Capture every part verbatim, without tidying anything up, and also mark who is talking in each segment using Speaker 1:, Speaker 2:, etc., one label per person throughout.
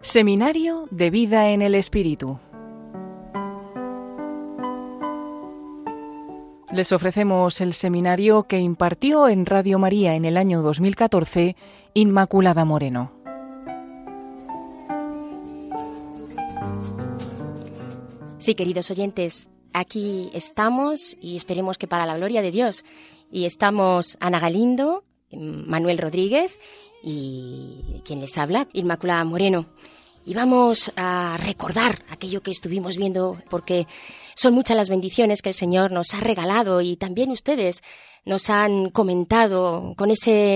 Speaker 1: Seminario de Vida en el Espíritu. Les ofrecemos el seminario que impartió en Radio María en el año dos mil catorce Inmaculada Moreno.
Speaker 2: Sí, queridos oyentes, aquí estamos y esperemos que para la gloria de Dios. Y estamos Ana Galindo, Manuel Rodríguez y quien les habla, Inmaculada Moreno. Y vamos a recordar aquello que estuvimos viendo, porque son muchas las bendiciones que el Señor nos ha regalado y también ustedes nos han comentado con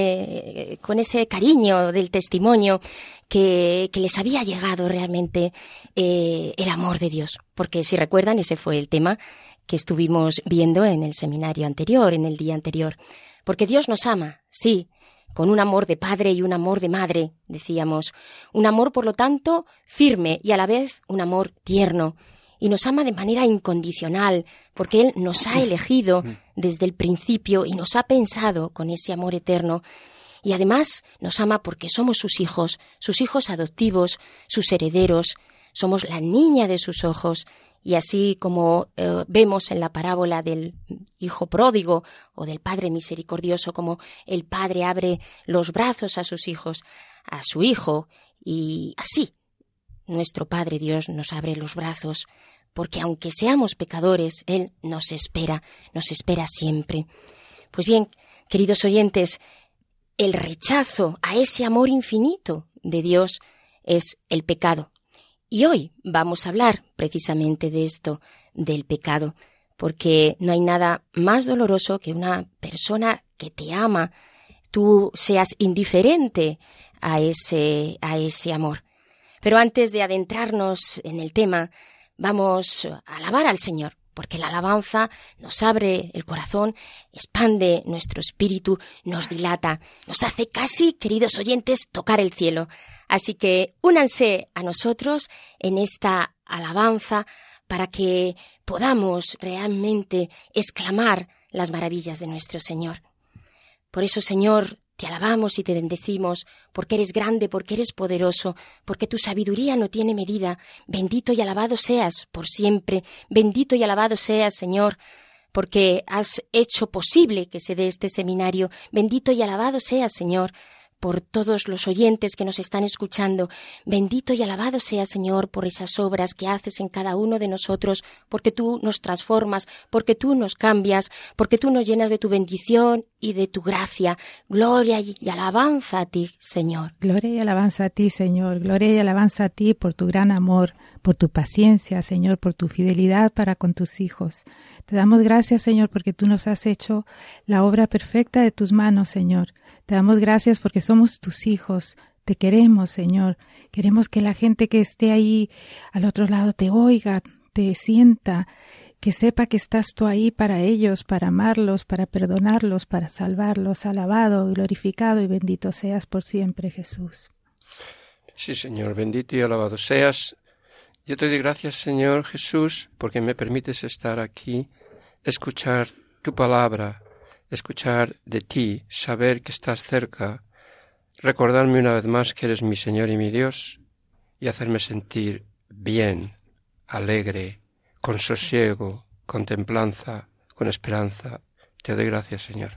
Speaker 2: ese, con ese cariño del testimonio que, que les había llegado realmente eh, el amor de Dios. Porque si recuerdan, ese fue el tema que estuvimos viendo en el seminario anterior, en el día anterior. Porque Dios nos ama, sí, con un amor de padre y un amor de madre, decíamos. Un amor, por lo tanto, firme y a la vez un amor tierno. Y nos ama de manera incondicional, porque Él nos ha elegido desde el principio y nos ha pensado con ese amor eterno. Y además nos ama porque somos sus hijos, sus hijos adoptivos, sus herederos. Somos la niña de sus ojos. Y así como eh, vemos en la parábola del hijo pródigo o del padre misericordioso, como el padre abre los brazos a sus hijos, a su hijo, y así nuestro Padre Dios nos abre los brazos, porque aunque seamos pecadores, Él nos espera, nos espera siempre. Pues bien, queridos oyentes, el rechazo a ese amor infinito de Dios es el pecado. Y hoy vamos a hablar precisamente de esto, del pecado, porque no hay nada más doloroso que una persona que te ama, tú seas indiferente a ese, a ese amor. Pero antes de adentrarnos en el tema, vamos a alabar al Señor, porque la alabanza nos abre el corazón, expande nuestro espíritu, nos dilata, nos hace casi, queridos oyentes, tocar el cielo. Así que únanse a nosotros en esta alabanza para que podamos realmente exclamar las maravillas de nuestro Señor. Por eso, Señor, te alabamos y te bendecimos, porque eres grande, porque eres poderoso, porque tu sabiduría no tiene medida. Bendito y alabado seas por siempre. Bendito y alabado seas, Señor, porque has hecho posible que se dé este seminario. Bendito y alabado seas, Señor, por todos los oyentes que nos están escuchando. Bendito y alabado sea, Señor, por esas obras que haces en cada uno de nosotros, porque tú nos transformas, porque tú nos cambias, porque tú nos llenas de tu bendición y de tu gracia. Gloria y alabanza a ti, Señor.
Speaker 3: Gloria y alabanza a ti, Señor. Gloria y alabanza a ti por tu gran amor, por tu paciencia, Señor, por tu fidelidad para con tus hijos. Te damos gracias, Señor, porque tú nos has hecho la obra perfecta de tus manos, Señor. Te damos gracias porque somos tus hijos. Te queremos, Señor. Queremos que la gente que esté ahí al otro lado te oiga, te sienta, que sepa que estás tú ahí para ellos, para amarlos, para perdonarlos, para salvarlos. Alabado, glorificado y bendito seas por siempre, Jesús.
Speaker 4: Sí, Señor, bendito y alabado seas. Yo te doy gracias, Señor Jesús, porque me permites estar aquí, escuchar tu palabra, escuchar de ti, saber que estás cerca, recordarme una vez más que eres mi Señor y mi Dios, y hacerme sentir bien, alegre, con sosiego, con templanza, con esperanza. Te doy gracias, Señor.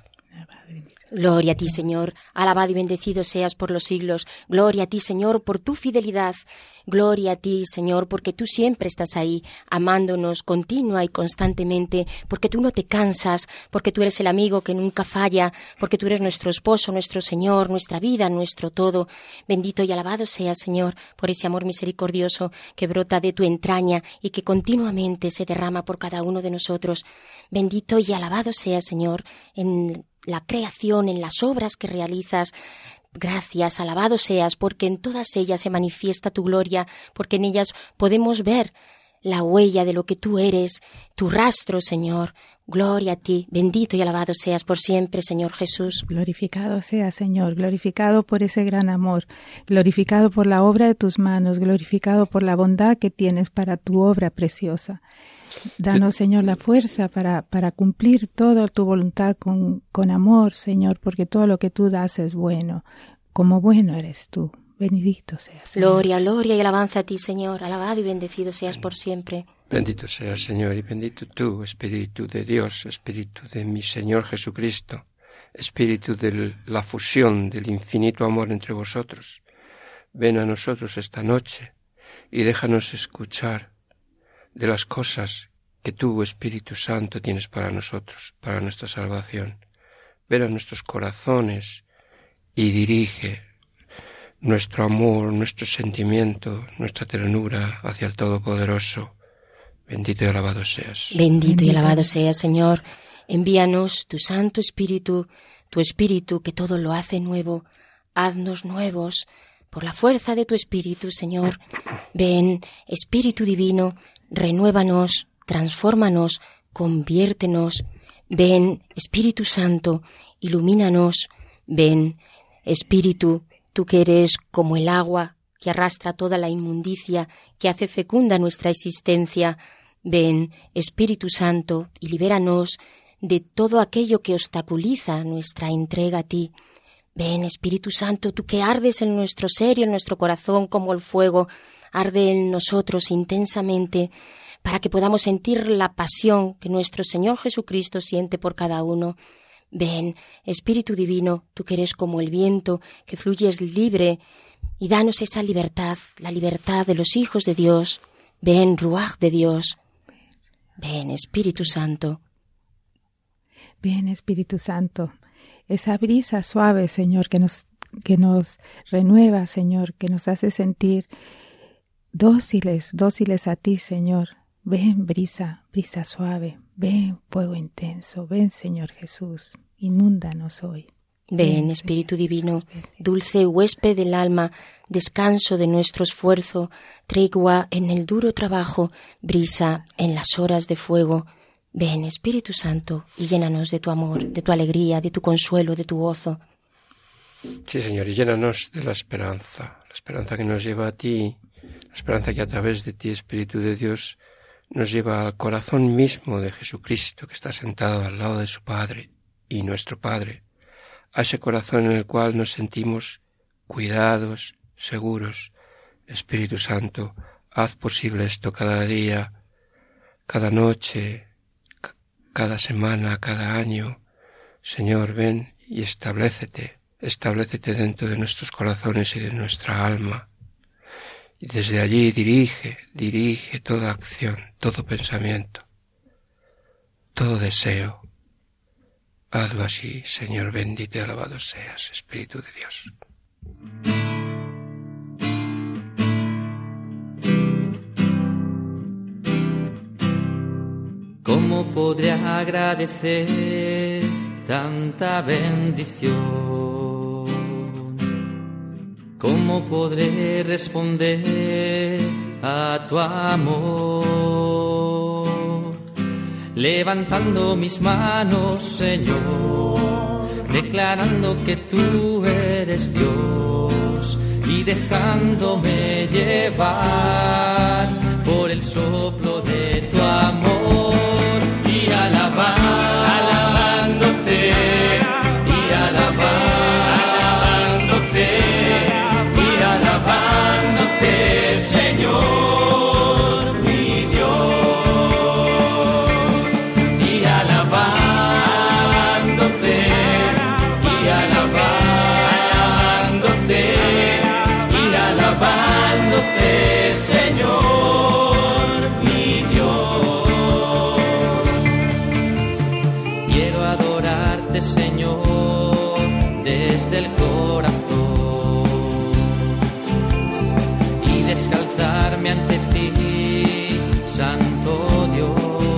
Speaker 2: Gloria a ti, Señor. Alabado y bendecido seas por los siglos. Gloria a ti, Señor, por tu fidelidad. Gloria a ti, Señor, porque tú siempre estás ahí, amándonos continua y constantemente, porque tú no te cansas, porque tú eres el amigo que nunca falla, porque tú eres nuestro esposo, nuestro Señor, nuestra vida, nuestro todo. Bendito y alabado seas, Señor, por ese amor misericordioso que brota de tu entraña y que continuamente se derrama por cada uno de nosotros. Bendito y alabado seas, Señor, en la creación, en las obras que realizas. Gracias, alabado seas, porque en todas ellas se manifiesta tu gloria, porque en ellas podemos ver la huella de lo que tú eres, tu rastro, Señor. Gloria a ti, bendito y alabado seas por siempre, Señor Jesús.
Speaker 3: Glorificado sea, Señor, glorificado por ese gran amor, glorificado por la obra de tus manos, glorificado por la bondad que tienes para tu obra preciosa. Danos, Señor, la fuerza para, para cumplir toda tu voluntad con, con amor, Señor, porque todo lo que tú das es bueno, como bueno eres tú. Bendito seas, Señor.
Speaker 2: Gloria, gloria y alabanza a ti, Señor. Alabado y bendecido seas por siempre.
Speaker 4: Bendito seas, Señor, y bendito tú, Espíritu de Dios, Espíritu de mi Señor Jesucristo, Espíritu de la fusión del infinito amor entre vosotros. Ven a nosotros esta noche y déjanos escuchar de las cosas que tú, Espíritu Santo, tienes para nosotros, para nuestra salvación. Ven a nuestros corazones y dirige nuestro amor, nuestro sentimiento, nuestra ternura hacia el Todopoderoso. Bendito y alabado seas.
Speaker 2: Bendito y alabado seas, Señor. Envíanos tu Santo Espíritu, tu Espíritu que todo lo hace nuevo. Haznos nuevos por la fuerza de tu Espíritu, Señor. Ven, Espíritu Divino, renuévanos, transfórmanos, conviértenos. Ven, Espíritu Santo, ilumínanos. Ven, Espíritu, tú que eres como el agua que arrastra toda la inmundicia, que hace fecunda nuestra existencia. Ven, Espíritu Santo, y libéranos de todo aquello que obstaculiza nuestra entrega a ti. Ven, Espíritu Santo, tú que ardes en nuestro ser y en nuestro corazón como el fuego, arde en nosotros intensamente, para que podamos sentir la pasión que nuestro Señor Jesucristo siente por cada uno. Ven, Espíritu Divino, tú que eres como el viento, que fluyes libre, y danos esa libertad, la libertad de los hijos de Dios. Ven, Ruaj de Dios. Ven, Espíritu Santo.
Speaker 3: Ven, Espíritu Santo. Esa brisa suave, Señor, que nos, que nos renueva, Señor, que nos hace sentir dóciles, dóciles a ti, Señor. Ven, brisa, brisa suave. Ven, fuego intenso. Ven, Señor Jesús. Inúndanos hoy.
Speaker 2: Ven, Espíritu Divino, dulce huésped del alma, descanso de nuestro esfuerzo, tregua en el duro trabajo, brisa en las horas de fuego. Ven, Espíritu Santo, y llénanos de tu amor, de tu alegría, de tu consuelo, de tu gozo.
Speaker 4: Sí, Señor, y llénanos de la esperanza, la esperanza que nos lleva a ti, la esperanza que a través de ti, Espíritu de Dios, nos lleva al corazón mismo de Jesucristo, que está sentado al lado de su Padre y nuestro Padre, a ese corazón en el cual nos sentimos cuidados, seguros. Espíritu Santo, haz posible esto cada día, cada noche, c- cada semana, cada año. Señor, ven y establécete, establécete dentro de nuestros corazones y de nuestra alma. Y desde allí dirige, dirige toda acción, todo pensamiento, todo deseo. Hazlo así, Señor, bendito y alabado seas, Espíritu de Dios.
Speaker 5: ¿Cómo podré agradecer tanta bendición? ¿Cómo podré responder a tu amor? Levantando mis manos, Señor, declarando que tú eres Dios y dejándome llevar por el soplo de tu amor y alabar, alabándote y alabándote y alabándote, Señor. Señor, mi Dios, quiero adorarte, Señor, desde el corazón y descalzarme ante ti, Santo Dios.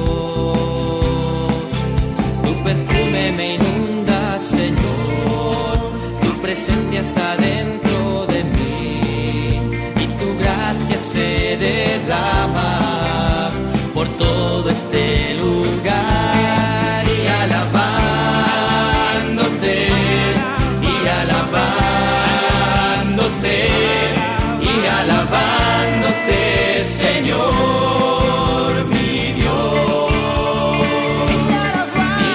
Speaker 5: Tu perfume me inunda, Señor, tu presencia está dentro de mí. Gracia se derrama por todo este lugar y alabándote y alabándote y alabándote, Señor, mi Dios, y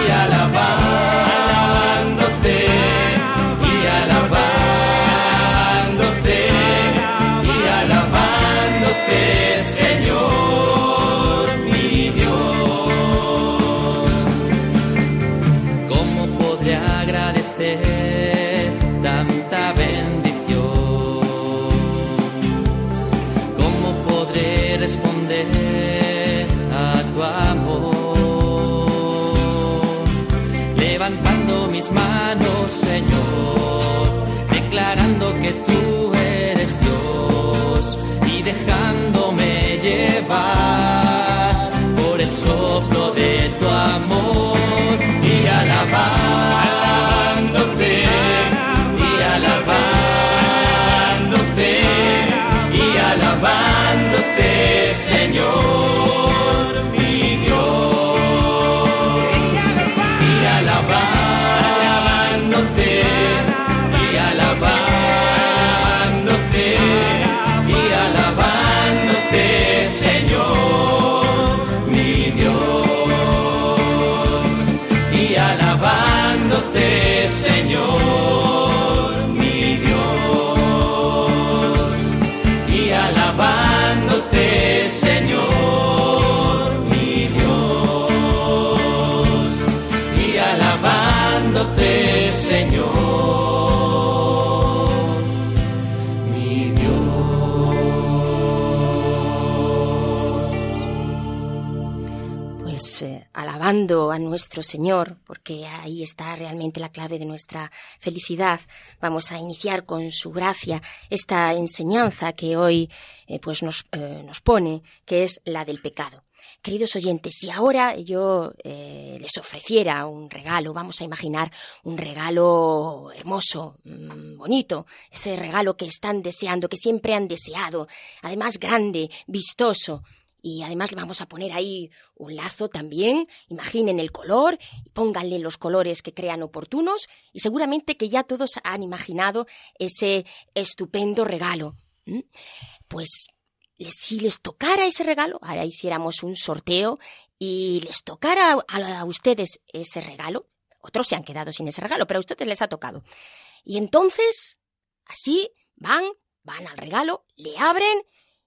Speaker 5: alabándote y alabándote. mis manos, Señor, declarando que tú eres Dios y dejándome llevar por el soplo de tu amor y alabándote, y alabándote, y alabándote, Señor, mi Dios, y alabándote, y alabándote, y alabándote, Señor, mi Dios, y alabándote, Señor, mi Dios, y alabándote, Señor, mi Dios, y alabándote, Señor, mi Dios.
Speaker 2: Pues eh, alabando a nuestro Señor, porque ahí está realmente la clave de nuestra felicidad. Vamos a iniciar con su gracia esta enseñanza que hoy eh, pues nos, eh, nos pone, que es la del pecado. Queridos oyentes, si ahora yo eh, les ofreciera un regalo, vamos a imaginar un regalo hermoso, mmm, bonito, ese regalo que están deseando, que siempre han deseado, además grande, vistoso, y además le vamos a poner ahí un lazo también, imaginen el color, pónganle los colores que crean oportunos, y seguramente que ya todos han imaginado ese estupendo regalo. ¿Mm? Pues si les tocara ese regalo, ahora hiciéramos un sorteo y les tocara a, a ustedes ese regalo, otros se han quedado sin ese regalo, pero a ustedes les ha tocado. Y entonces, así, van, van al regalo, le abren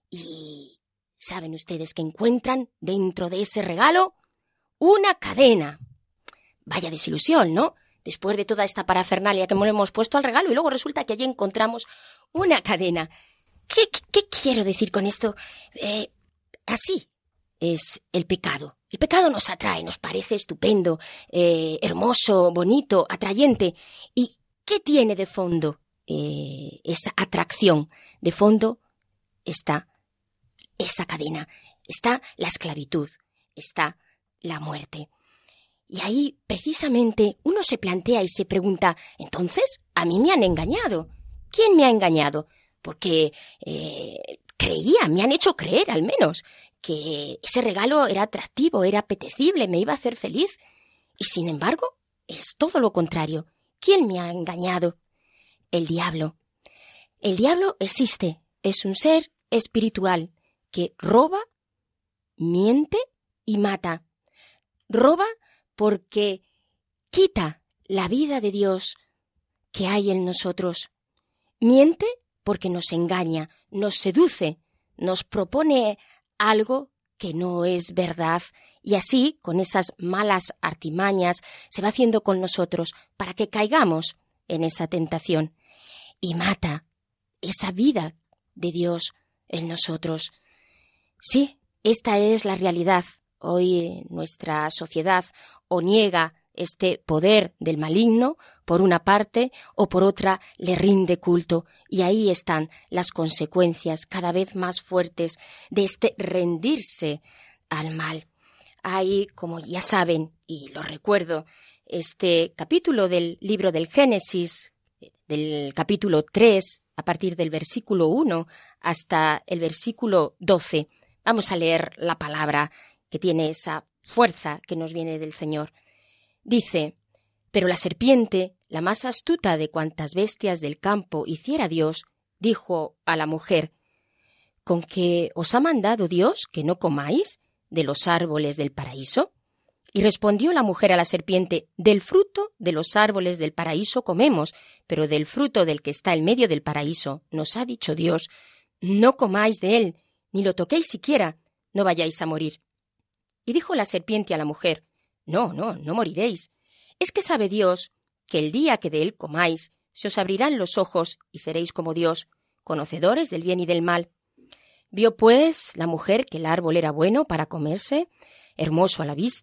Speaker 2: y ¿saben ustedes que encuentran dentro de ese regalo una cadena? Vaya desilusión, ¿no? Después de toda esta parafernalia que hemos puesto al regalo y luego resulta que allí encontramos una cadena. ¿Qué, qué, qué quiero decir con esto? Eh, así es el pecado. El pecado nos atrae, nos parece estupendo, eh, hermoso, bonito, atrayente. ¿Y qué tiene de fondo eh, esa atracción? De fondo está esa cadena, está la esclavitud, está la muerte. Y ahí, precisamente, uno se plantea y se pregunta, entonces, ¿a mí me han engañado? ¿Quién me ha engañado? Porque eh, creía, me han hecho creer al menos, que ese regalo era atractivo, era apetecible, me iba a hacer feliz. Y sin embargo, es todo lo contrario. ¿Quién me ha engañado? El diablo. El diablo existe, es un ser espiritual que roba, miente y mata. Roba porque quita la vida de Dios que hay en nosotros. Miente porque nos engaña, nos seduce, nos propone algo que no es verdad y así, con esas malas artimañas, se va haciendo con nosotros para que caigamos en esa tentación. Y mata esa vida de Dios en nosotros. Sí, esta es la realidad. Hoy nuestra sociedad o niega este poder del maligno, por una parte, o por otra le rinde culto. Y ahí están las consecuencias cada vez más fuertes de este rendirse al mal. Hay, como ya saben, y lo recuerdo, este capítulo del libro del Génesis, del capítulo tres, a partir del versículo uno hasta el versículo doce. Vamos a leer la palabra que tiene esa fuerza que nos viene del Señor. Dice: pero la serpiente, la más astuta de cuantas bestias del campo hiciera Dios, dijo a la mujer: ¿con qué os ha mandado Dios que no comáis de los árboles del paraíso? Y respondió la mujer a la serpiente: del fruto de los árboles del paraíso comemos, pero del fruto del que está en medio del paraíso nos ha dicho Dios: no comáis de él, ni lo toquéis siquiera, no vayáis a morir. Y dijo la serpiente a la mujer: no, no, no moriréis. Es que sabe Dios que el día que de él comáis, se os abrirán los ojos y seréis como Dios, conocedores del bien y del mal. Vio pues la mujer que el árbol era bueno para comerse, hermoso a la vista,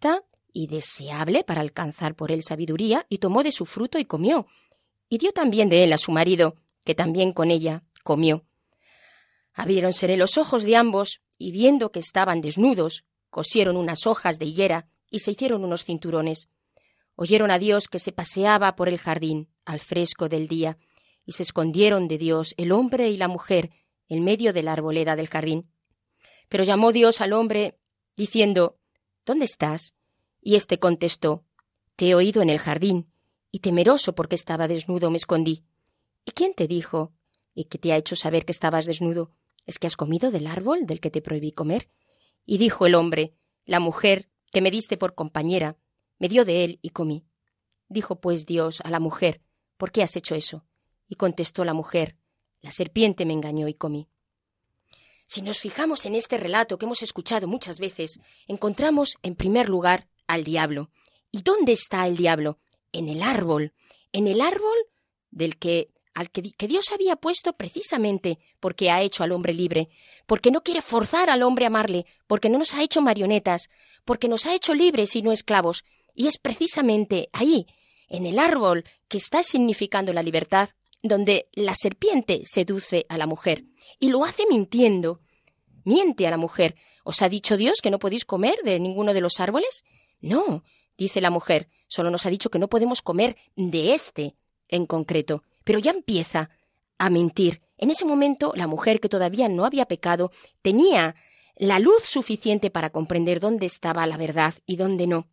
Speaker 2: y deseable para alcanzar por él sabiduría, y tomó de su fruto y comió, y dio también de él a su marido, que también con ella comió. Abriéronsele los ojos de ambos, y viendo que estaban desnudos, cosieron unas hojas de higuera y se hicieron unos cinturones. Oyeron a Dios que se paseaba por el jardín al fresco del día, y se escondieron de Dios el hombre y la mujer en medio de la arboleda del jardín. Pero llamó Dios al hombre, diciendo: ¿Dónde estás? Y éste contestó: Te he oído en el jardín, y temeroso porque estaba desnudo me escondí. ¿Y quién te dijo y que te ha hecho saber que estabas desnudo? ¿Es que has comido del árbol del que te prohibí comer? Y dijo el hombre: La mujer que me diste por compañera me dio de él y comí. Dijo pues Dios a la mujer: ¿Por qué has hecho eso? Y contestó la mujer: La serpiente me engañó y comí. Si nos fijamos en este relato que hemos escuchado muchas veces, encontramos en primer lugar al diablo. ¿Y dónde está el diablo? En el árbol, en el árbol del que al que, que Dios había puesto precisamente porque ha hecho al hombre libre, porque no quiere forzar al hombre a amarle, porque no nos ha hecho marionetas, porque nos ha hecho libres y no esclavos. Y es precisamente ahí, en el árbol que está significando la libertad, donde la serpiente seduce a la mujer, y lo hace mintiendo. Miente a la mujer. ¿Os ha dicho Dios que no podéis comer de ninguno de los árboles? No, dice la mujer, solo nos ha dicho que no podemos comer de este en concreto. Pero ya empieza a mentir. En ese momento, la mujer, que todavía no había pecado, tenía la luz suficiente para comprender dónde estaba la verdad y dónde no.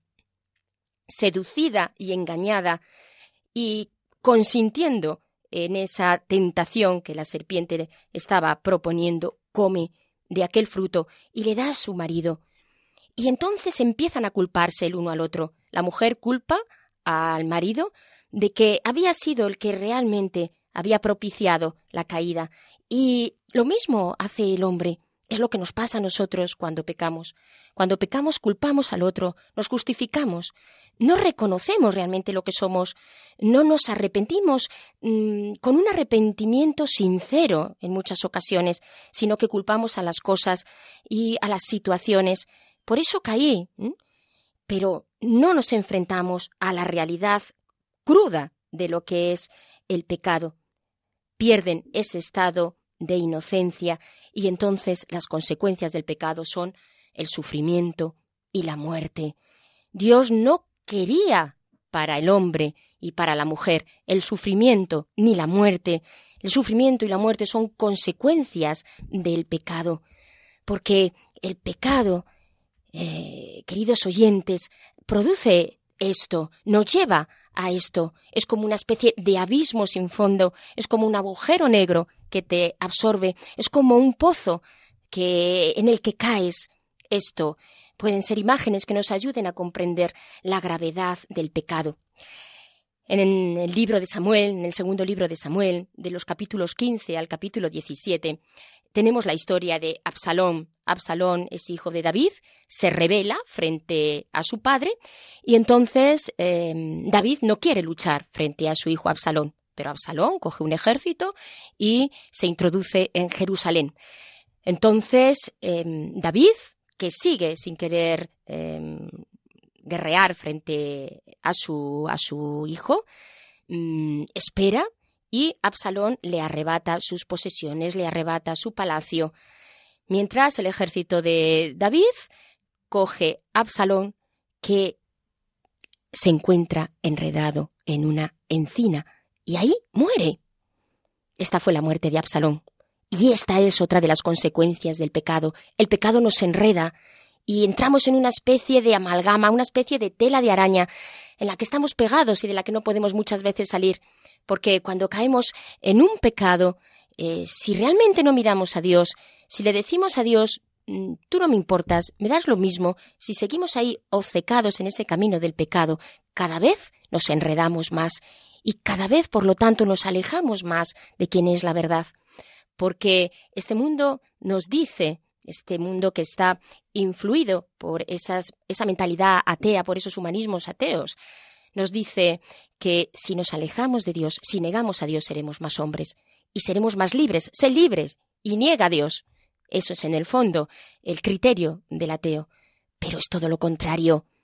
Speaker 2: Seducida y engañada y consintiendo en esa tentación que la serpiente estaba proponiendo, come de aquel fruto y le da a su marido. Y entonces empiezan a culparse el uno al otro. La mujer culpa al marido de que había sido el que realmente había propiciado la caída. Y lo mismo hace el hombre. Es lo que nos pasa a nosotros cuando pecamos. Cuando pecamos culpamos al otro, nos justificamos, no reconocemos realmente lo que somos, no nos arrepentimos mmm, con un arrepentimiento sincero en muchas ocasiones, sino que culpamos a las cosas y a las situaciones. Por eso caí, ¿eh? Pero no nos enfrentamos a la realidad cruda de lo que es el pecado. Pierden ese estado de inocencia y entonces las consecuencias del pecado son el sufrimiento y la muerte. Dios no quería para el hombre y para la mujer el sufrimiento ni la muerte. El sufrimiento y la muerte son consecuencias del pecado, porque el pecado, eh, queridos oyentes, produce esto, nos lleva a esto. Es como una especie de abismo sin fondo, es como un agujero negro que te absorbe, es como un pozo que, en el que caes. Esto pueden ser imágenes que nos ayuden a comprender la gravedad del pecado. En el libro de Samuel, en el segundo libro de Samuel, de los capítulos quince al capítulo diecisiete, tenemos la historia de Absalón. Absalón es hijo de David, se rebela frente a su padre y entonces eh, David no quiere luchar frente a su hijo Absalón, pero Absalón coge un ejército y se introduce en Jerusalén. Entonces eh, David, que sigue sin querer eh, guerrear frente a su, a su hijo, mmm, espera y Absalón le arrebata sus posesiones, le arrebata su palacio. Mientras el ejército de David coge a Absalón, que se encuentra enredado en una encina y ahí muere. Esta fue la muerte de Absalón. Y esta es otra de las consecuencias del pecado. El pecado nos enreda y entramos en una especie de amalgama, una especie de tela de araña en la que estamos pegados y de la que no podemos muchas veces salir. Porque cuando caemos en un pecado, eh, si realmente no miramos a Dios, si le decimos a Dios, tú no me importas, me das lo mismo, si seguimos ahí obcecados en ese camino del pecado, cada vez nos enredamos más y cada vez, por lo tanto, nos alejamos más de quién es la verdad. Porque este mundo nos dice, este mundo que está influido por esas, esa mentalidad atea, por esos humanismos ateos, nos dice que si nos alejamos de Dios, si negamos a Dios, seremos más hombres y seremos más libres. Sé libres y niega a Dios. Eso es, en el fondo, el criterio del ateo. Pero es todo lo contrario.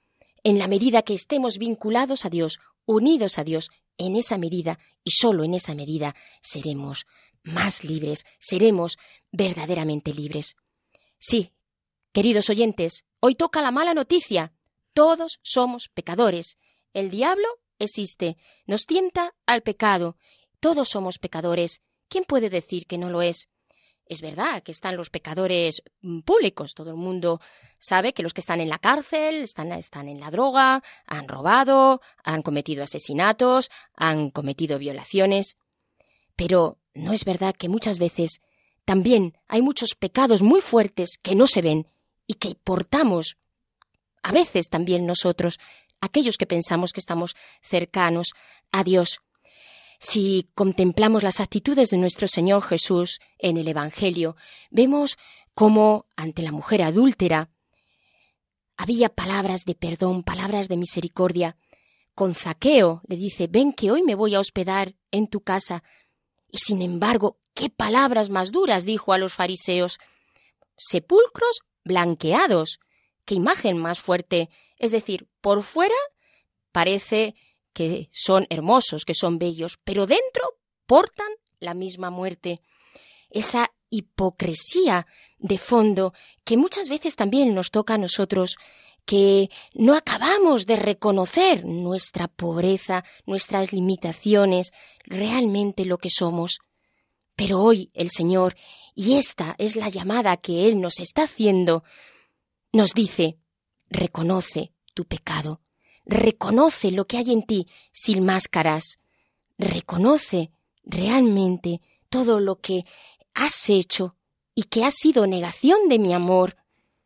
Speaker 2: En la medida que estemos vinculados a Dios, unidos a Dios, en esa medida y solo en esa medida seremos más libres, seremos verdaderamente libres. Sí, queridos oyentes, hoy toca la mala noticia. Todos somos pecadores. El diablo existe, nos tienta al pecado. Todos somos pecadores. ¿Quién puede decir que no lo es? Es verdad que están los pecadores públicos. Todo el mundo sabe que los que están en la cárcel están, están en la droga, han robado, han cometido asesinatos, han cometido violaciones. Pero ¿no es verdad que muchas veces también hay muchos pecados muy fuertes que no se ven y que portamos a veces también nosotros, aquellos que pensamos que estamos cercanos a Dios? Si contemplamos las actitudes de nuestro Señor Jesús en el Evangelio, vemos cómo ante la mujer adúltera había palabras de perdón, palabras de misericordia. Con Zaqueo le dice: ven que hoy me voy a hospedar en tu casa. Y sin embargo, ¿qué palabras más duras dijo a los fariseos? Sepulcros blanqueados. ¿Qué imagen más fuerte? Es decir, por fuera parece que son hermosos, que son bellos, pero dentro portan la misma muerte. Esa hipocresía de fondo que muchas veces también nos toca a nosotros, que no acabamos de reconocer nuestra pobreza, nuestras limitaciones, realmente lo que somos. Pero hoy el Señor, y esta es la llamada que Él nos está haciendo, nos dice: reconoce tu pecado, reconoce lo que hay en ti sin máscaras, reconoce realmente todo lo que has hecho y que ha sido negación de mi amor.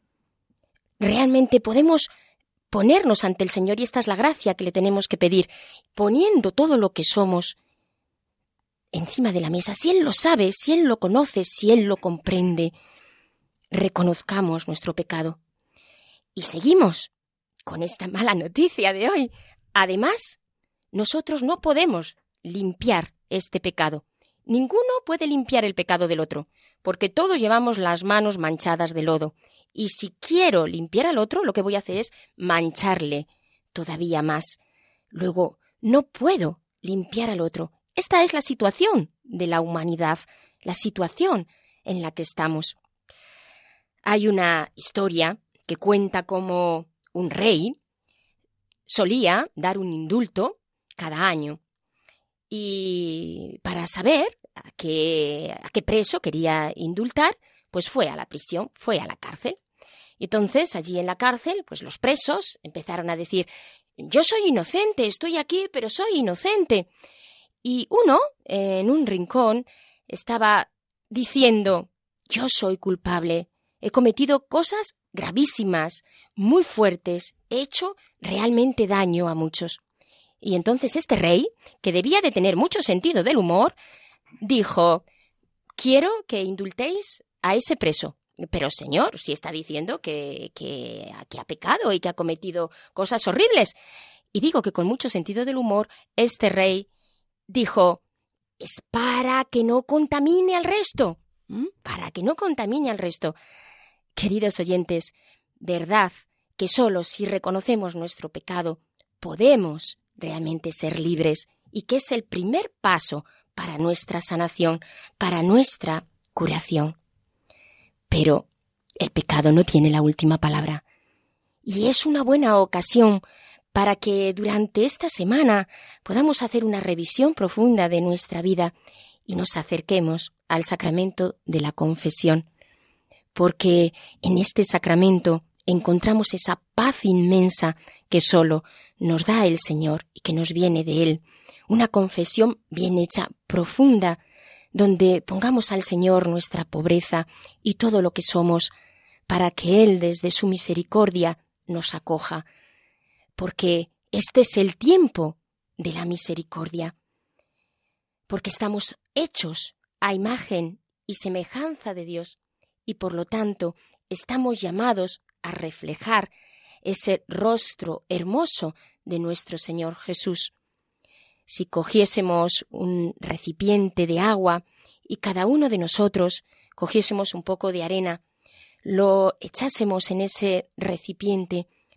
Speaker 2: Realmente podemos ponernos ante el Señor, y esta es la gracia que le tenemos que pedir, poniendo todo lo que somos encima de la mesa. Si Él lo sabe, si Él lo conoce, si Él lo comprende, reconozcamos nuestro pecado. Y seguimos con esta mala noticia de hoy. Además, nosotros no podemos limpiar este pecado. Ninguno puede limpiar el pecado del otro, porque todos llevamos las manos manchadas de lodo. Y si quiero limpiar al otro, lo que voy a hacer es mancharle todavía más. Luego, no puedo limpiar al otro. Esta es la situación de la humanidad, la situación en la que estamos. Hay una historia que cuenta cómo un rey solía dar un indulto cada año, y para saber a qué, a qué preso quería indultar, pues fue a la prisión, fue a la cárcel. Y entonces allí en la cárcel, pues los presos empezaron a decir: yo soy inocente, estoy aquí, pero soy inocente. Y uno, en un rincón, estaba diciendo: yo soy culpable, he cometido cosas gravísimas, muy fuertes, he hecho realmente daño a muchos. Y entonces este rey, que debía de tener mucho sentido del humor, dijo: quiero que indultéis a ese preso. Pero señor, si está diciendo que, que, que ha pecado y que ha cometido cosas horribles. Y digo que con mucho sentido del humor, este rey dijo: es para que no contamine al resto, ¿Mm? para que no contamine al resto. Queridos oyentes, verdad que solo si reconocemos nuestro pecado podemos realmente ser libres, y que es el primer paso para nuestra sanación, para nuestra curación. Pero el pecado no tiene la última palabra, y es una buena ocasión para que durante esta semana podamos hacer una revisión profunda de nuestra vida y nos acerquemos al sacramento de la confesión, porque en este sacramento encontramos esa paz inmensa que solo nos da el Señor y que nos viene de Él, una confesión bien hecha, profunda, donde pongamos al Señor nuestra pobreza y todo lo que somos, para que Él desde su misericordia nos acoja, porque este es el tiempo de la misericordia, porque estamos hechos a imagen y semejanza de Dios, y por lo tanto estamos llamados a reflejar ese rostro hermoso de nuestro Señor Jesús. Si cogiésemos un recipiente de agua y cada uno de nosotros cogiésemos un poco de arena, lo echásemos en ese recipiente,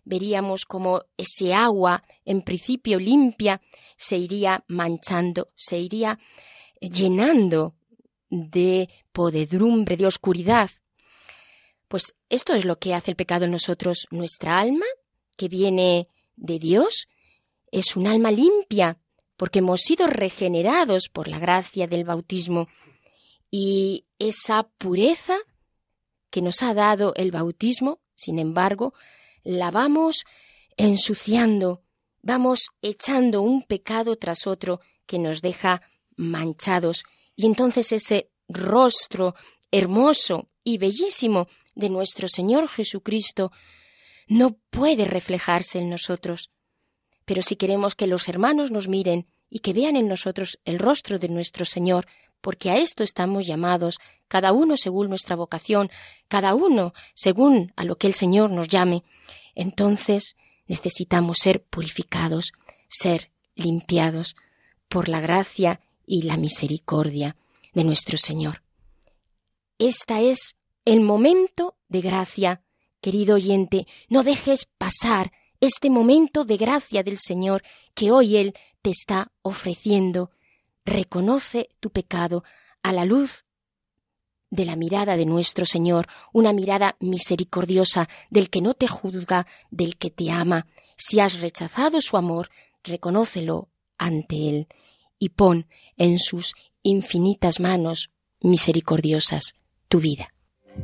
Speaker 2: veríamos como ese agua, en principio limpia, se iría manchando, se iría llenando de podredumbre, de oscuridad. Pues esto es lo que hace el pecado en nosotros. Nuestra alma, que viene de Dios, es un alma limpia, porque hemos sido regenerados por la gracia del bautismo. Y esa pureza que nos ha dado el bautismo, sin embargo, la vamos ensuciando, vamos echando un pecado tras otro que nos deja manchados. Y entonces ese rostro hermoso y bellísimo de nuestro Señor Jesucristo no puede reflejarse en nosotros. Pero si queremos que los hermanos nos miren y que vean en nosotros el rostro de nuestro Señor, porque a esto estamos llamados, cada uno según nuestra vocación, cada uno según a lo que el Señor nos llame, entonces necesitamos ser purificados, ser limpiados por la gracia y la misericordia de nuestro Señor. Este es el momento de gracia, querido oyente. No dejes pasar este momento de gracia del Señor que hoy Él te está ofreciendo. Reconoce tu pecado a la luz de la mirada de nuestro Señor, una mirada misericordiosa del que no te juzga, del que te ama. Si has rechazado su amor, reconócelo ante Él y pon en sus infinitas manos misericordiosas tu vida.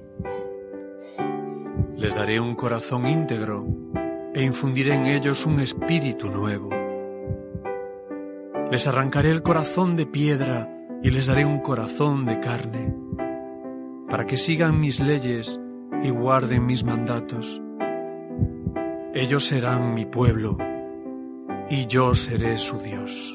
Speaker 6: Les daré un corazón íntegro e infundiré en ellos un espíritu nuevo. Les arrancaré el corazón de piedra y les daré un corazón de carne, para que sigan mis leyes y guarden mis mandatos. Ellos serán mi pueblo y yo seré su Dios.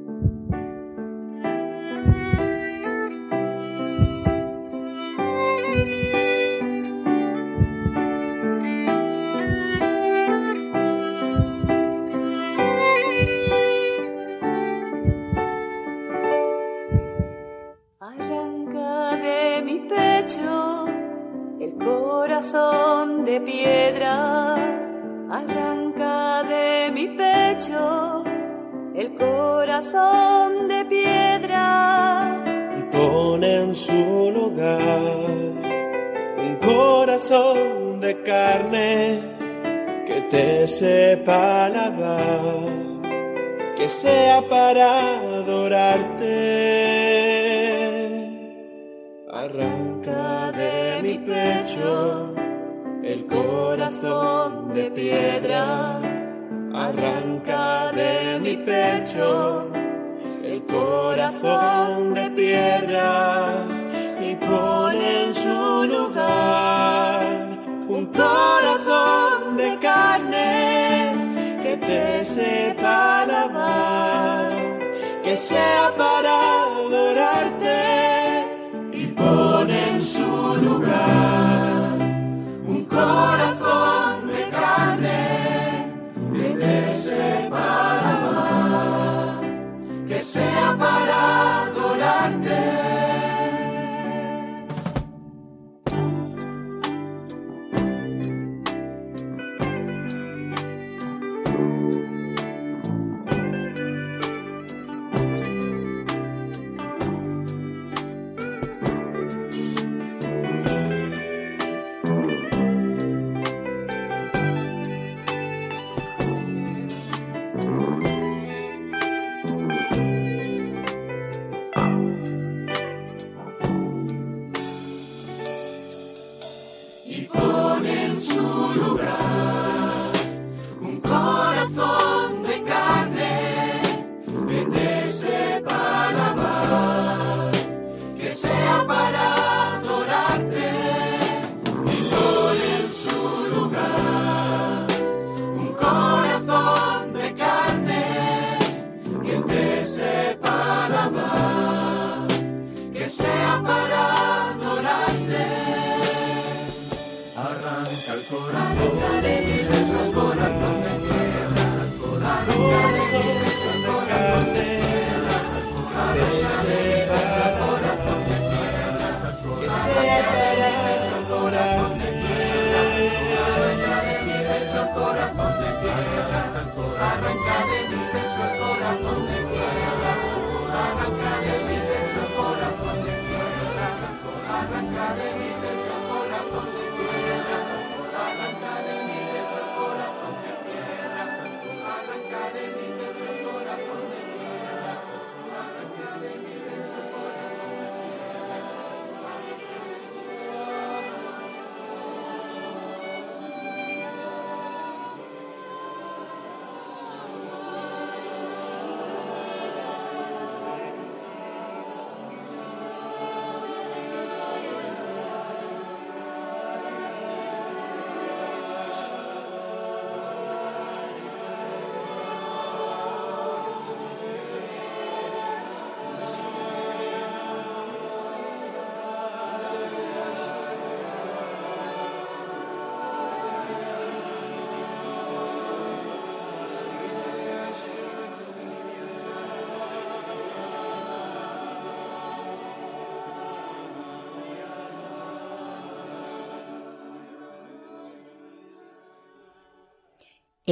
Speaker 7: De piedra, arranca de mi pecho el corazón de piedra
Speaker 8: y pone en su lugar un corazón de carne que te sepa alabar, que sea para adorarte. Arranca de mi pecho el corazón de piedra, arranca de mi pecho el corazón de piedra y pone en su lugar un corazón de carne que te sepa alabar, que sea para adorarte y pone en su lugar un corazón de carne que te sepa amar, que sea para adorarte.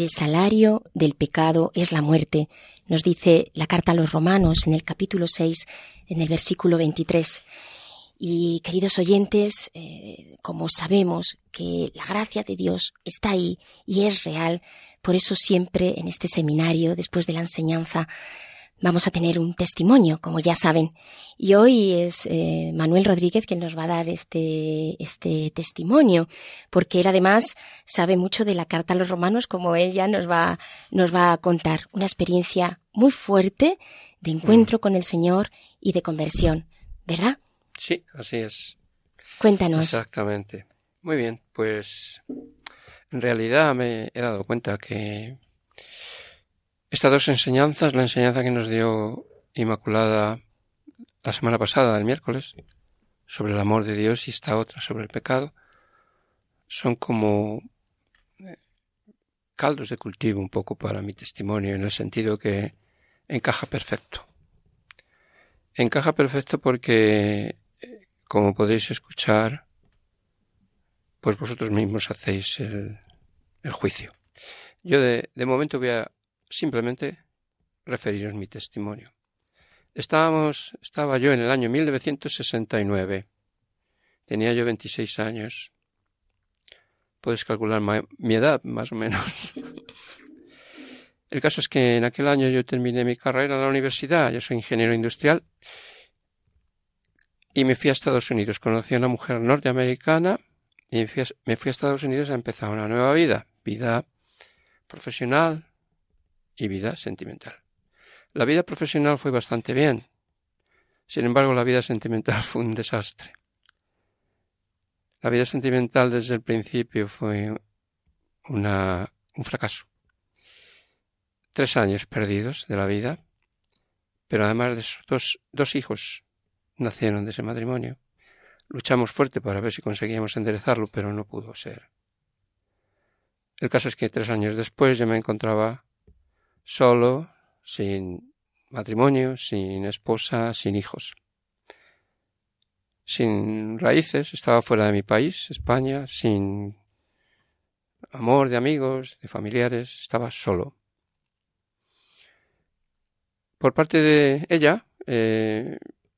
Speaker 2: el salario del pecado es la muerte. Nos dice la carta a los Romanos en el capítulo seis, en el versículo veintitrés. Y, queridos oyentes, eh, como sabemos que la gracia de Dios está ahí y es real, por eso siempre en este seminario, después de la enseñanza, vamos a tener un testimonio, como ya saben. Y hoy es eh, Manuel Rodríguez quien nos va a dar este, este testimonio, porque él además sabe mucho de la carta a los Romanos, como él ya nos va, nos va a contar. Una experiencia muy fuerte de encuentro con el Señor y de conversión, ¿verdad?
Speaker 4: Sí, así es.
Speaker 2: Cuéntanos.
Speaker 4: Exactamente. Muy bien, pues en realidad me he dado cuenta que estas dos enseñanzas, la enseñanza que nos dio Inmaculada la semana pasada, el miércoles, sobre el amor de Dios, y esta otra sobre el pecado, son como caldos de cultivo un poco para mi testimonio, en el sentido que encaja perfecto. Encaja perfecto porque, como podéis escuchar, pues vosotros mismos hacéis el, el juicio. Yo de, de momento voy a simplemente referiros mi testimonio. Estábamos, estaba yo en el año mil novecientos sesenta y nueve. Tenía yo veintiséis años. Puedes calcular ma, mi edad, más o menos. El caso es que en aquel año yo terminé mi carrera en la universidad. Yo soy ingeniero industrial. Y me fui a Estados Unidos. Conocí a una mujer norteamericana y me fui a, me fui a Estados Unidos a empezar una nueva vida. Vida profesional y vida sentimental. La vida profesional fue bastante bien. Sin embargo, la vida sentimental fue un desastre. La vida sentimental desde el principio fue una, un fracaso. Tres años perdidos de la vida, pero además de esos dos, dos hijos nacieron de ese matrimonio. Luchamos fuerte para ver si conseguíamos enderezarlo, pero no pudo ser. El caso es que tres años después yo me encontraba solo, sin matrimonio, sin esposa, sin hijos. Sin raíces, estaba fuera de mi país, España, sin amor de amigos, de familiares, estaba solo. Por parte de ella, eh,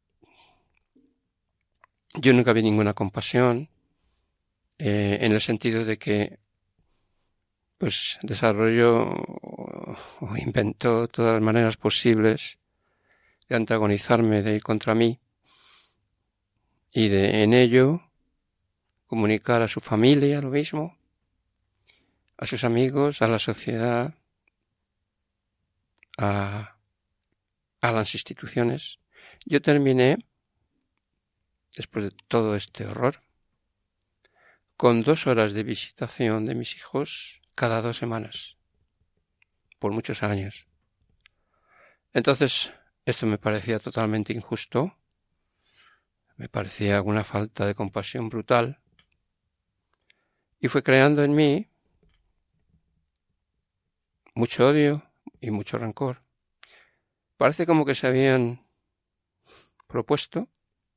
Speaker 4: yo nunca vi ninguna compasión, eh, en el sentido de que pues desarrolló o inventó todas las maneras posibles de antagonizarme, de ir contra mí y de en ello comunicar a su familia lo mismo, a sus amigos, a la sociedad, a, a las instituciones. Yo terminé, después de todo este horror, con dos horas de visitación de mis hijos cada dos semanas, por muchos años. Entonces, esto me parecía totalmente injusto, me parecía una falta de compasión brutal, y fue creando en mí mucho odio y mucho rencor. Parece como que se habían propuesto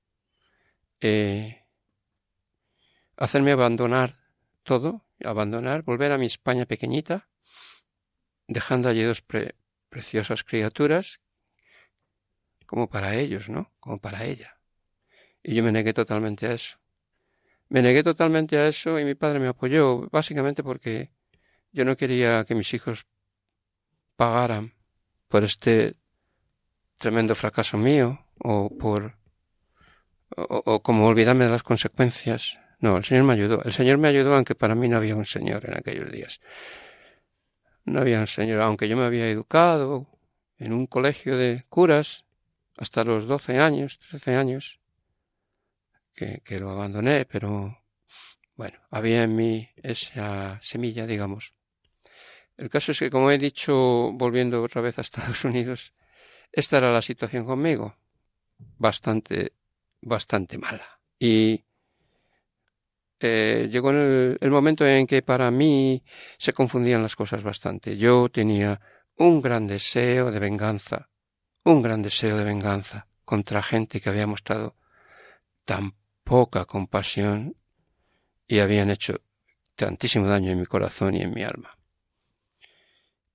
Speaker 4: eh, hacerme abandonar todo, abandonar, volver a mi España pequeñita, dejando allí dos pre- preciosas criaturas, como para ellos, ¿no? Como para ella. Y yo me negué totalmente a eso. Me negué totalmente a eso y mi padre me apoyó, básicamente porque yo no quería que mis hijos pagaran por este tremendo fracaso mío, o por o, o como olvidarme de las consecuencias. No, el Señor me ayudó. El Señor me ayudó, aunque para mí no había un Señor en aquellos días. No había un Señor, aunque yo me había educado en un colegio de curas hasta los doce años, trece años, que, que lo abandoné, pero bueno, había en mí esa semilla, digamos. El caso es que, como he dicho, volviendo otra vez a Estados Unidos, esta era la situación conmigo, bastante, bastante mala. Y eh, llegó el, el momento en que para mí se confundían las cosas bastante. Yo tenía un gran deseo de venganza, un gran deseo de venganza contra gente que había mostrado tan poca compasión y habían hecho tantísimo daño en mi corazón y en mi alma.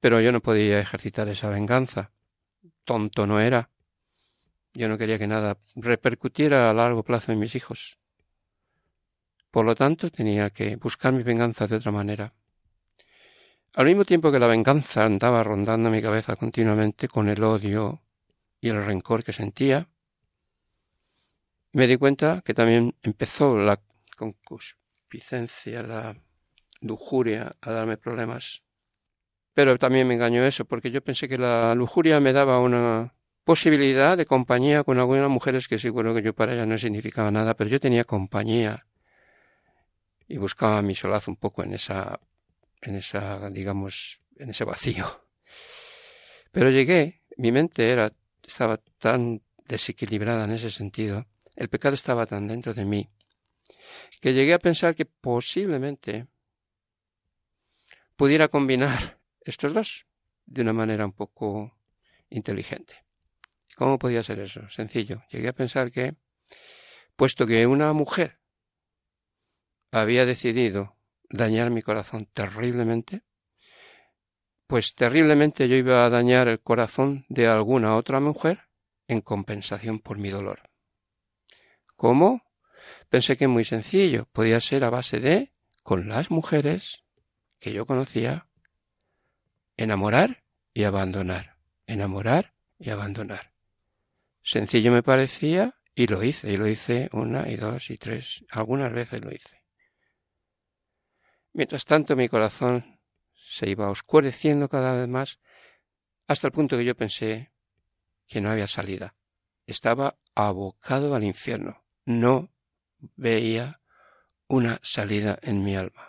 Speaker 4: Pero yo no podía ejercitar esa venganza. Tonto no era. Yo no quería que nada repercutiera a largo plazo en mis hijos. Por lo tanto, tenía que buscar mi venganza de otra manera. Al mismo tiempo que la venganza andaba rondando mi cabeza continuamente con el odio y el rencor que sentía, me di cuenta que también empezó la concupiscencia, la lujuria a darme problemas. Pero también me engañó eso, porque yo pensé que la lujuria me daba una posibilidad de compañía con algunas mujeres que seguro que yo para ellas no significaba nada, pero yo tenía compañía y buscaba mi solaz un poco en esa, en esa, digamos, en ese vacío. Pero llegué, mi mente era, estaba tan desequilibrada en ese sentido, el pecado estaba tan dentro de mí, que llegué a pensar que posiblemente pudiera combinar estos dos de una manera un poco inteligente. ¿Cómo podía ser eso? Sencillo. Llegué a pensar que, puesto que una mujer había decidido dañar mi corazón terriblemente, pues terriblemente yo iba a dañar el corazón de alguna otra mujer en compensación por mi dolor. ¿Cómo? Pensé que muy sencillo. Podía ser a base de, con las mujeres que yo conocía, enamorar y abandonar, enamorar y abandonar. Sencillo me parecía y lo hice, y lo hice una y dos y tres, algunas veces lo hice. Mientras tanto mi corazón se iba oscureciendo cada vez más hasta el punto que yo pensé que no había salida. Estaba abocado al infierno, no veía una salida en mi alma.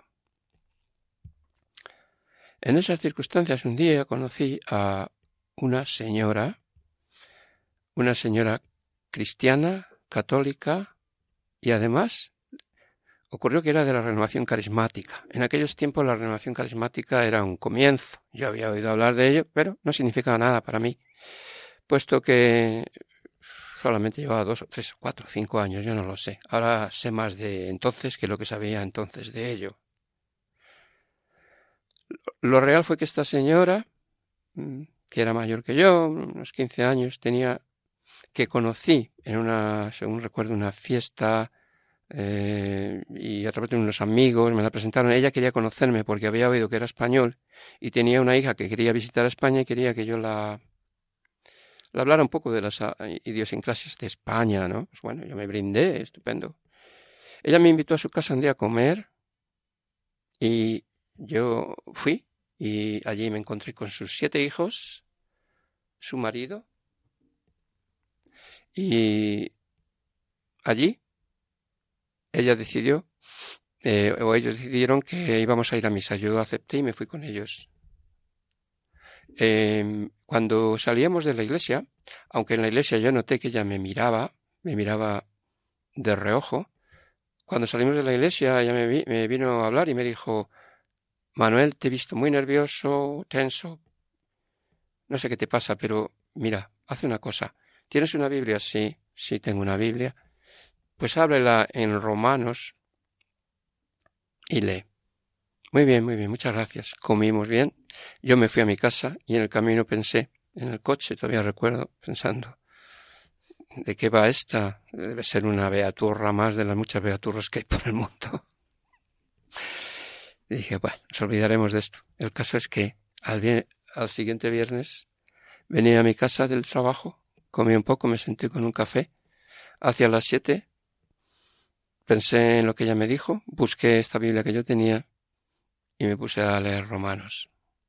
Speaker 4: En esas circunstancias un día conocí a una señora, una señora cristiana, católica, y además ocurrió que era de la renovación carismática. En aquellos tiempos la renovación carismática era un comienzo. Yo había oído hablar de ello, pero no significaba nada para mí, puesto que solamente llevaba dos o tres o cuatro o cinco años, yo no lo sé. Ahora sé más de entonces que lo que sabía entonces de ello. Lo real fue que esta señora, que era mayor que yo, unos quince años, tenía, que conocí en una, según recuerdo, una fiesta, eh, y a través de unos amigos me la presentaron. Ella quería conocerme porque había oído que era español y tenía una hija que quería visitar España y quería que yo la, la hablara un poco de las idiosincrasias de España, ¿no? Pues bueno, yo me brindé, estupendo. Ella me invitó a su casa un día a comer y yo fui y allí me encontré con sus siete hijos, su marido, y allí ella decidió, eh, o ellos decidieron que íbamos a ir a misa. Yo acepté y me fui con ellos. Eh, cuando salíamos de la iglesia, aunque en la iglesia yo noté que ella me miraba, me miraba de reojo, cuando salimos de la iglesia ella me, vi, me vino a hablar y me dijo: Manuel, te he visto muy nervioso, tenso, no sé qué te pasa, pero mira, haz una cosa. ¿Tienes una Biblia? Sí, sí tengo una Biblia. Pues ábrela en Romanos y lee. Muy bien, muy bien, muchas gracias. Comimos bien. Yo me fui a mi casa y en el camino pensé, en el coche, todavía recuerdo, pensando, ¿de qué va esta? Debe ser una beaturra más de las muchas beaturras que hay por el mundo. Y dije, bueno, nos olvidaremos de esto. El caso es que al, bien, al siguiente viernes venía a mi casa del trabajo, comí un poco, me senté con un café. Hacia las siete pensé en lo que ella me dijo, busqué esta Biblia que yo tenía y me puse a leer Romanos.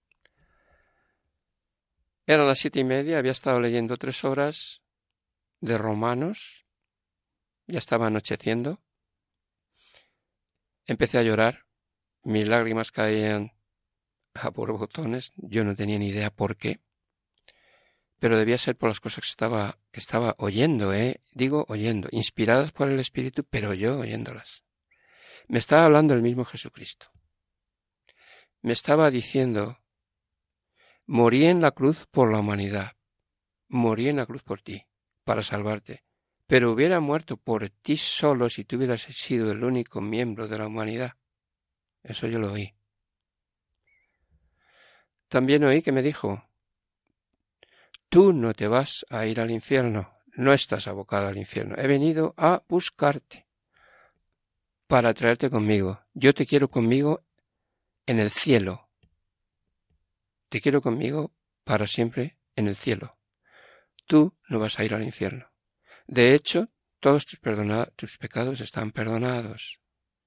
Speaker 4: Eran las siete y media, había estado leyendo tres horas de Romanos, ya estaba anocheciendo. Empecé a llorar. Mis lágrimas caían a borbotones, yo no tenía ni idea por qué, pero debía ser por las cosas que estaba, que estaba oyendo, ¿eh? Digo oyendo, inspiradas por el Espíritu, pero yo oyéndolas. Me estaba hablando el mismo Jesucristo. Me estaba diciendo, morí en la cruz por la humanidad, morí en la cruz por ti, para salvarte, pero hubiera muerto por ti solo si tú hubieras sido el único miembro de la humanidad. Eso yo lo oí. también oí que me dijo, tú no te vas a ir al infierno, no estás abocado al infierno, he venido a buscarte para traerte conmigo, yo te quiero conmigo en el cielo, te quiero conmigo para siempre en el cielo, tú no vas a ir al infierno. De hecho, todos tus, perdona- tus pecados están perdonados.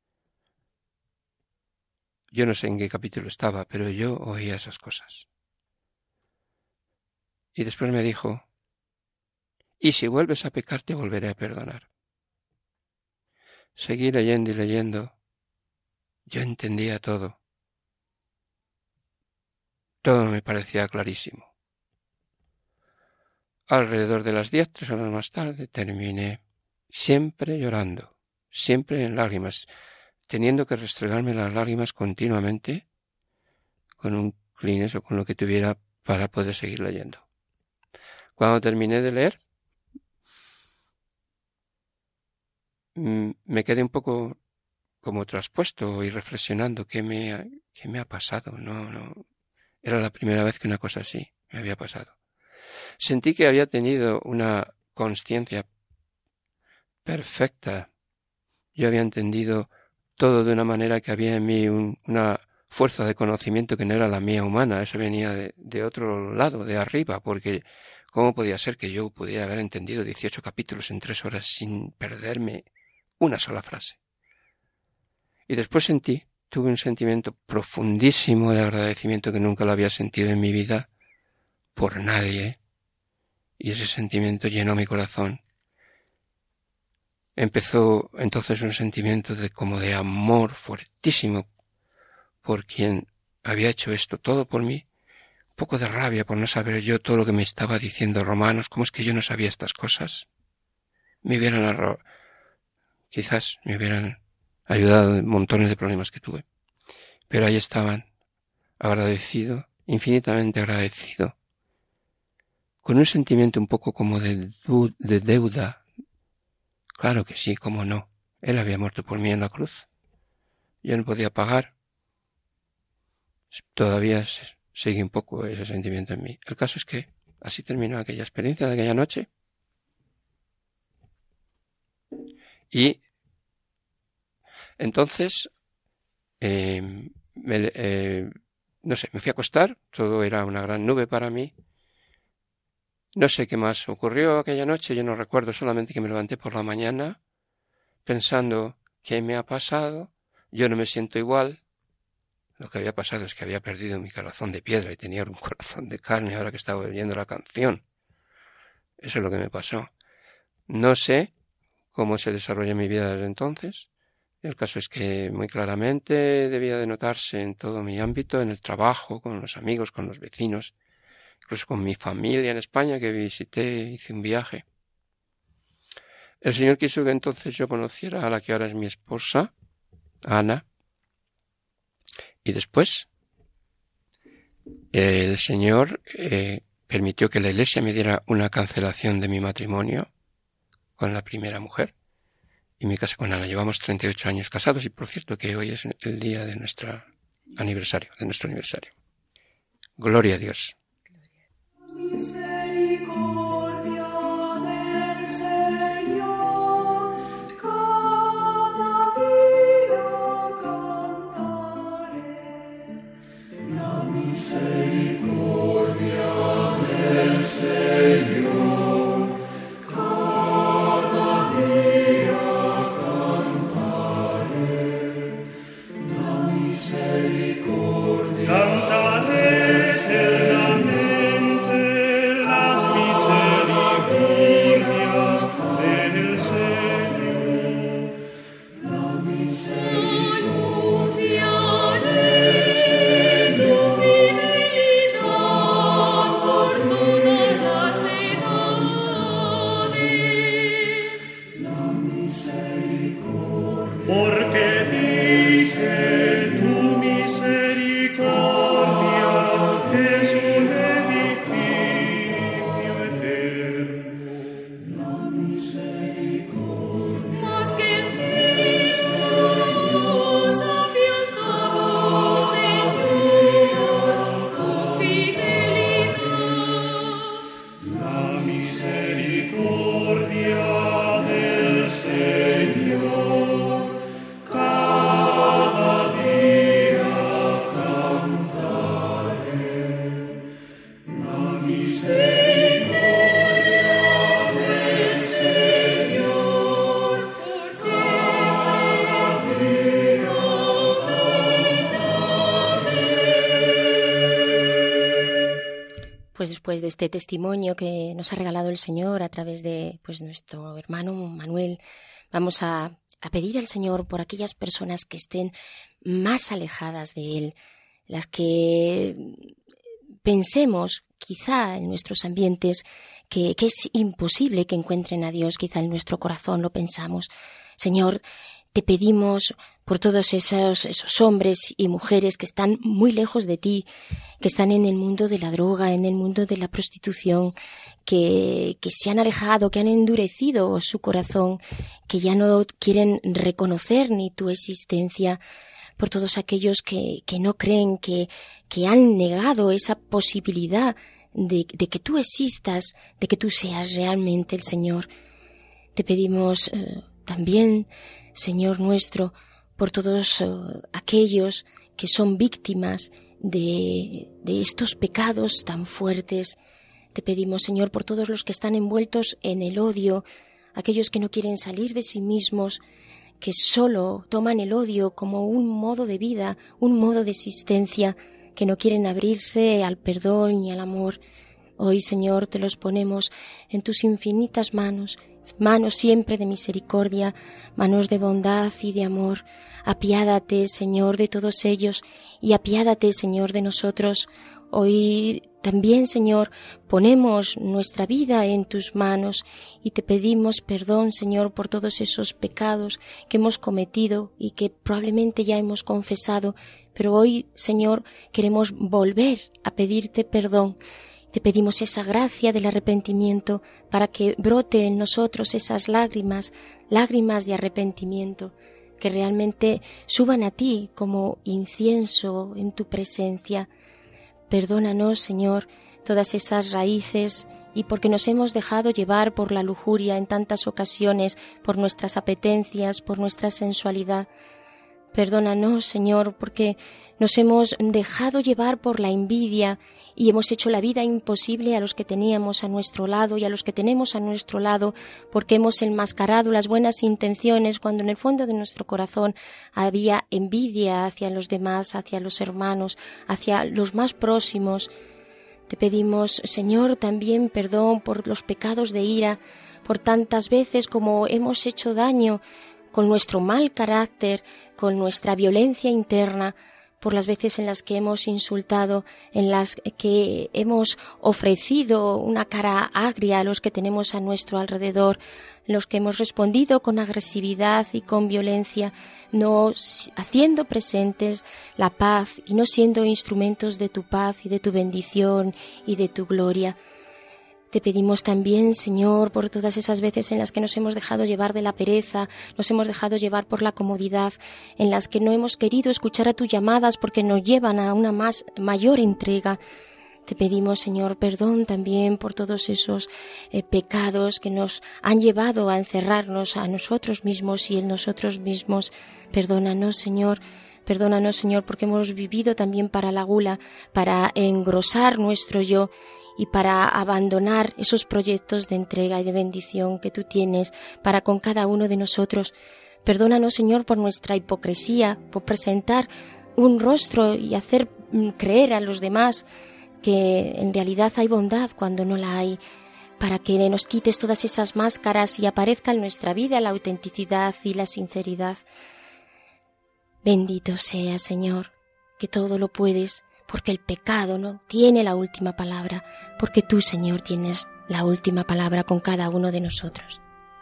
Speaker 4: Yo no sé en qué capítulo estaba, pero yo oía esas cosas. Y después me dijo, y si vuelves a pecar te volveré a perdonar. Seguí leyendo y leyendo. Yo entendía todo. Todo me parecía clarísimo. Alrededor de las diez, tres horas más tarde, terminé siempre llorando, siempre en lágrimas, teniendo que restregarme las lágrimas continuamente con un Kleenex o con lo que tuviera para poder seguir leyendo. Cuando terminé de leer, me quedé un poco como traspuesto y reflexionando qué me ha, qué me ha pasado. No, no, era la primera vez que una cosa así me había pasado. Sentí que había tenido una consciencia perfecta. Yo había entendido todo de una manera que había en mí un, una fuerza de conocimiento que no era la mía humana. Eso venía de, de otro lado, de arriba, porque ¿cómo podía ser que yo pudiera haber entendido dieciocho capítulos en tres horas sin perderme una sola frase? Y después sentí, tuve un sentimiento profundísimo de agradecimiento que nunca lo había sentido en mi vida por nadie, y ese sentimiento llenó mi corazón. Empezó entonces un sentimiento de como de amor fuertísimo por quien había hecho esto todo por mí, un poco de rabia por no saber yo todo lo que me estaba diciendo Romanos. ¿Cómo es que yo no sabía estas cosas? Me hubieran arro... quizás me hubieran ayudado en montones de problemas que tuve. Pero ahí estaban, agradecido, infinitamente agradecido, con un sentimiento un poco como de, du- de deuda. Claro que sí, cómo no. Él había muerto por mí en la cruz. Yo no podía pagar. Todavía sigue un poco ese sentimiento en mí. El caso es que así terminó aquella experiencia de aquella noche. Y entonces, eh, me, eh, no sé, me fui a acostar. Todo era una gran nube para mí. No sé qué más ocurrió aquella noche, yo no recuerdo, solamente que me levanté por la mañana pensando ¿qué me ha pasado? Yo no me siento igual. Lo que había pasado es que había perdido mi corazón de piedra y tenía un corazón de carne ahora que estaba oyendo la canción. Eso es lo que me pasó. No sé cómo se desarrolló mi vida desde entonces. El caso es que muy claramente debía de notarse en todo mi ámbito, en el trabajo, con los amigos, con los vecinos, incluso con mi familia en España que visité, hice un viaje. El Señor quiso que entonces yo conociera a la que ahora es mi esposa, Ana, y después el Señor eh, permitió que la Iglesia me diera una cancelación de mi matrimonio con la primera mujer y me casé con Ana. Llevamos treinta y ocho años casados y por cierto que hoy es el día de nuestro aniversario, de nuestro aniversario. Gloria a Dios.
Speaker 7: Misericordia del Señor, cada día cantaré. La misericordia del Señor, cada día cantaré. La misericordia cantaré eternamente.
Speaker 2: Pues después de este testimonio que nos ha regalado el Señor a través de pues nuestro hermano Manuel, vamos a, a pedir al Señor por aquellas personas que estén más alejadas de Él, las que pensemos quizá en nuestros ambientes que, que es imposible que encuentren a Dios, quizá en nuestro corazón lo pensamos. Señor, te pedimos por todos esos, esos hombres y mujeres que están muy lejos de ti, que están en el mundo de la droga, en el mundo de la prostitución, que, que se han alejado, que han endurecido su corazón, que ya no quieren reconocer ni tu existencia, por todos aquellos que, que no creen, que, que han negado esa posibilidad de, de que tú existas, de que tú seas realmente el Señor. Te pedimos eh, también, Señor nuestro, por todos uh, aquellos que son víctimas de, de estos pecados tan fuertes. Te pedimos, Señor, por todos los que están envueltos en el odio, aquellos que no quieren salir de sí mismos, que solo toman el odio como un modo de vida, un modo de existencia, que no quieren abrirse al perdón y al amor. Hoy, Señor, te los ponemos en tus infinitas manos, manos siempre de misericordia, manos de bondad y de amor. Apiádate, Señor, de todos ellos y apiádate, Señor, de nosotros. Hoy también, Señor, ponemos nuestra vida en tus manos y te pedimos perdón, Señor, por todos esos pecados que hemos cometido y que probablemente ya hemos confesado, pero hoy, Señor, queremos volver a pedirte perdón. Te pedimos esa gracia del arrepentimiento para que brote en nosotros esas lágrimas, lágrimas de arrepentimiento, que realmente suban a ti como incienso en tu presencia. Perdónanos, Señor, todas esas raíces y porque nos hemos dejado llevar por la lujuria en tantas ocasiones, por nuestras apetencias, por nuestra sensualidad. Perdónanos, Señor, porque nos hemos dejado llevar por la envidia y hemos hecho la vida imposible a los que teníamos a nuestro lado y a los que tenemos a nuestro lado, porque hemos enmascarado las buenas intenciones cuando en el fondo de nuestro corazón había envidia hacia los demás, hacia los hermanos, hacia los más próximos. Te pedimos, Señor, también perdón por los pecados de ira, por tantas veces como hemos hecho daño con nuestro mal carácter, con nuestra violencia interna, por las veces en las que hemos insultado, en las que hemos ofrecido una cara agria a los que tenemos a nuestro alrededor, en los que hemos respondido con agresividad y con violencia, no haciendo presentes la paz y no siendo instrumentos de tu paz y de tu bendición y de tu gloria. Te pedimos también, Señor, por todas esas veces en las que nos hemos dejado llevar de la pereza, nos hemos dejado llevar por la comodidad, en las que no hemos querido escuchar a tus llamadas porque nos llevan a una más mayor entrega. Te pedimos, Señor, perdón también por todos esos eh, pecados que nos han llevado a encerrarnos a nosotros mismos y en nosotros mismos. Perdónanos, Señor. Perdónanos, Señor, porque hemos vivido también para la gula, para engrosar nuestro yo y para abandonar esos proyectos de entrega y de bendición que tú tienes para con cada uno de nosotros. Perdónanos, Señor, por nuestra hipocresía, por presentar un rostro y hacer creer a los demás que en realidad hay bondad cuando no la hay, para que nos quites todas esas máscaras y aparezca en nuestra vida la autenticidad y la sinceridad. Bendito sea, Señor, que todo lo puedes, porque el pecado no tiene la última palabra, porque tú, Señor, tienes la última palabra con cada uno de nosotros.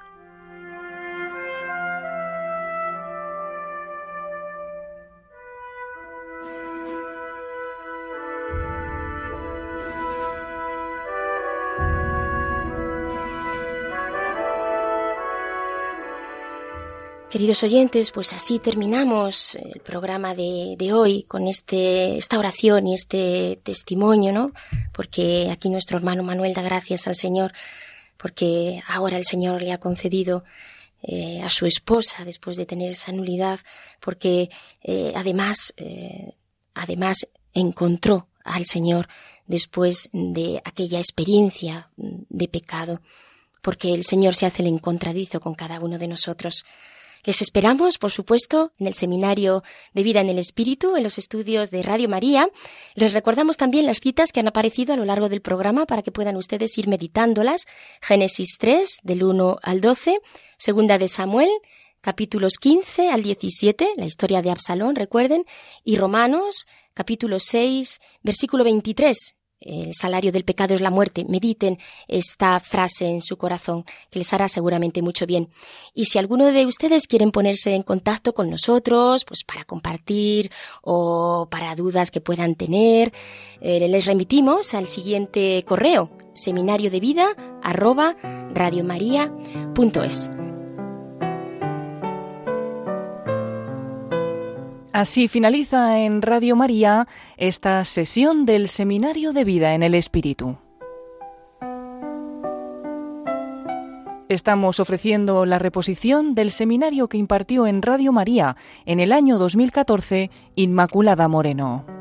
Speaker 2: Queridos oyentes, pues así terminamos el programa de, de hoy con este, esta oración y este testimonio, ¿no? Porque aquí nuestro hermano Manuel da gracias al Señor, porque ahora el Señor le ha concedido eh, a su esposa después de tener esa nulidad, porque eh, además, eh, además encontró al Señor después de aquella experiencia de pecado, porque el Señor se hace el encontradizo con cada uno de nosotros. Les esperamos, por supuesto, en el Seminario de Vida en el Espíritu, en los estudios de Radio María. Les recordamos también las citas que han aparecido a lo largo del programa para que puedan ustedes ir meditándolas. Génesis tres, del uno al doce, Segunda de Samuel, capítulos quince al diecisiete, la historia de Absalón, recuerden, y Romanos, capítulo seis, versículo veintitrés. El salario del pecado es la muerte. Mediten esta frase en su corazón, que les hará seguramente mucho bien. Y si alguno de ustedes quieren ponerse en contacto con nosotros, pues para compartir o para dudas que puedan tener, eh, les remitimos al siguiente correo, seminario de vida arroba radiomaria punto es.
Speaker 1: Así finaliza en Radio María esta sesión del Seminario de Vida en el Espíritu. Estamos ofreciendo la reposición del seminario que impartió en Radio María en el año dos mil catorce Inmaculada Moreno.